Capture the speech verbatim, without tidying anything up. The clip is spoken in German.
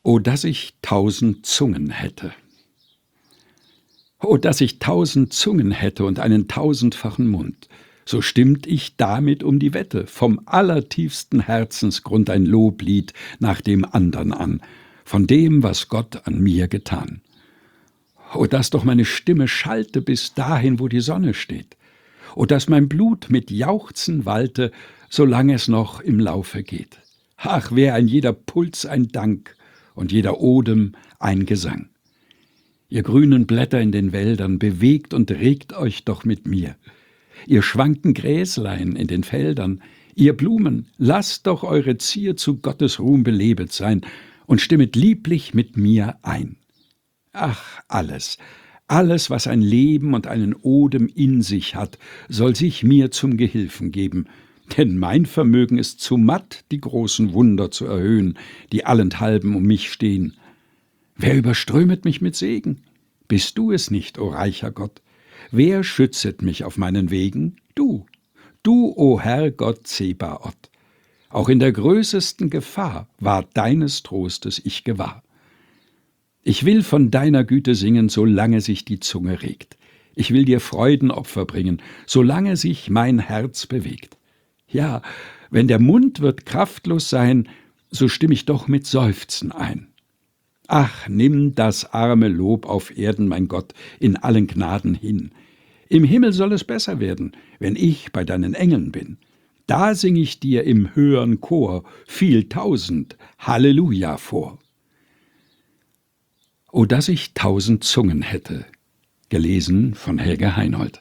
O dass ich tausend Zungen hätte! O dass ich tausend Zungen hätte und einen tausendfachen Mund, so stimmt ich damit um die Wette, vom allertiefsten Herzensgrund ein Loblied nach dem andern an, von dem, was Gott an mir getan. O dass doch meine Stimme schallte bis dahin, wo die Sonne steht! O dass mein Blut mit Jauchzen wallte, solang es noch im Laufe geht! Ach, wär ein jeder Puls ein Dank und jeder Odem ein Gesang! Ihr grünen Blätter in den Wäldern, bewegt und regt euch doch mit mir! Ihr schwanken Gräslein in den Feldern, ihr Blumen, lasst doch eure Zier zu Gottes Ruhm belebet sein und stimmet lieblich mit mir ein! Ach, alles, alles, was ein Leben und einen Odem in sich hat, soll sich mir zum Gehilfen geben, denn mein Vermögen ist zu matt, die großen Wunder zu erhöhen, die allenthalben um mich stehen. Wer überströmet mich mit Segen? Bist du es nicht, o reicher Gott? Wer schützet mich auf meinen Wegen? Du, du, o Herr Gott Zebaoth. Auch in der größesten Gefahr war deines Trostes ich gewahr. Ich will von deiner Güte singen, solange sich die Zunge regt. Ich will dir Freudenopfer bringen, solange sich mein Herz bewegt. Ja, wenn der Mund wird kraftlos sein, so stimm ich doch mit Seufzen ein. Ach, nimm das arme Lob auf Erden, mein Gott, in allen Gnaden hin. Im Himmel soll es besser werden, wenn ich bei deinen Engeln bin. Da sing ich dir im höheren Chor viel tausend Halleluja vor. O dass ich tausend Zungen hätte. Gelesen von Helga Heinold.